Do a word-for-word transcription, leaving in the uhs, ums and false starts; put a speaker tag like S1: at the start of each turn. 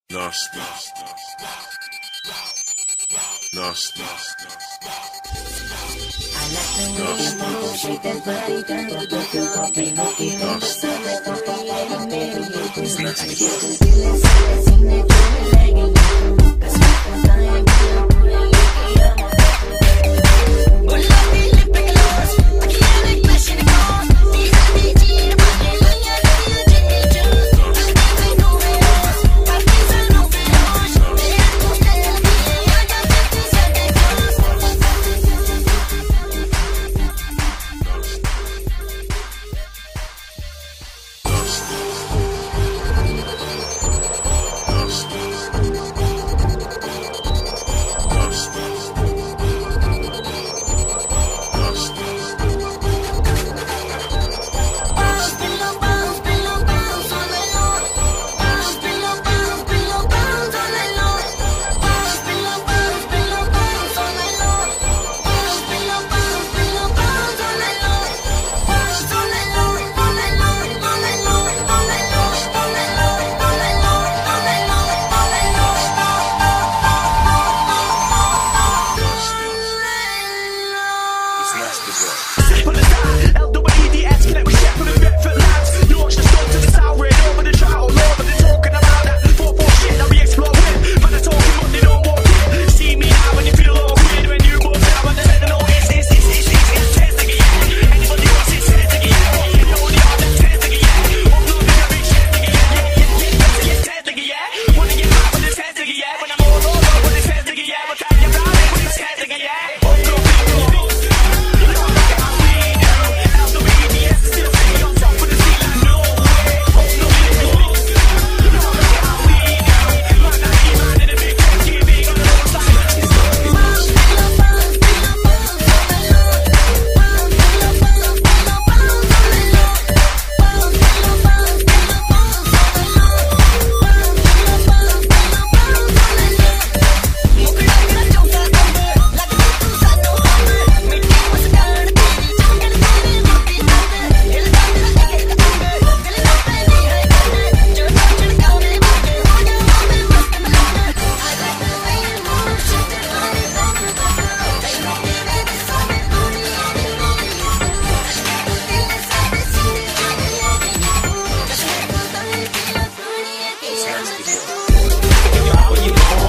S1: Nasty. Nasty.
S2: I like the way you move, shake that body, girl. Look your puppy, look it up, so let the puppy let it marry you. I get the feeling, so let's sing that girl, like you. Cause my friends dying, be a boy, you can hear my oh, love me, lip like a loss. I can't make flesh in the cars. These are the G, the body, when you're doing the J, just. My things ain't no veloz, my things are no veloz. They have to stay up here, I got fifty seconds, cause.
S3: Simple as that, L W D S, connect with Sheffield and Bedford lads. You watch the storm to the south, rain over the drought, all over the talking about that four four shit that we explore with. Man, they're talking but they don't walk in. See me now when you feel all weird when you both down, but they said no, it's, it's, it's, it's, it's, it's, test again, yeah. Anybody wants it, test again, yeah. You know the art, that's test again, yeah. Uploading a big shit again, yeah, yeah, yeah, yeah, yeah, test again, yeah. Wanna get back with this test again, yeah. When I'm all over with this test again, yeah. But I'm about it with this test again, yeah.
S2: When you